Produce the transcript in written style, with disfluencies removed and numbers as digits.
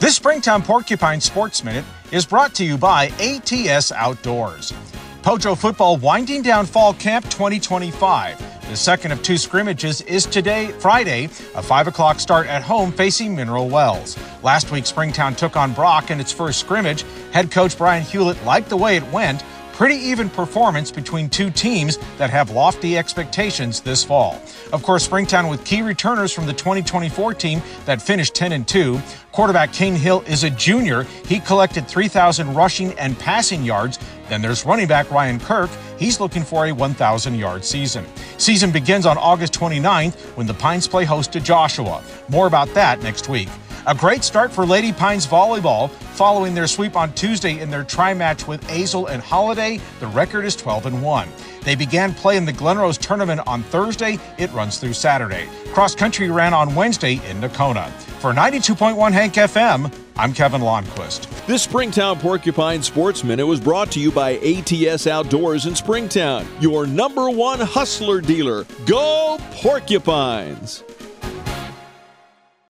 This Springtown Porcupine Sports Minute is brought to you by ATS Outdoors. Pojo football winding down fall camp 2025. The second of two scrimmages is today, Friday, a 5 o'clock start at home facing Mineral Wells. Last week, Springtown took on Brock in its first scrimmage. Head coach Brian Hewlett liked the way it went. Pretty even performance between two teams that have lofty expectations this fall. Of course, Springtown with key returners from the 2024 team that finished 10-2. Quarterback Kane Hill is a junior. He collected 3,000 rushing and passing yards. Then there's running back Ryan Kirk. He's looking for a 1,000-yard season. Season begins on August 29th when the Pines play host to Joshua. More about that next week. A great start for Lady Pines volleyball. Following their sweep on Tuesday in their tri-match with Azle and Holiday, the record is 12-1. They began play in the Glen Rose tournament on Thursday. It runs through Saturday. Cross country ran on Wednesday in Nakona. For 92.1 Hank FM, I'm Kevin Lonnquist. This Springtown Porcupine Sports Minute was brought to you by ATS Outdoors in Springtown, your #1 hustler dealer. Go Porcupines!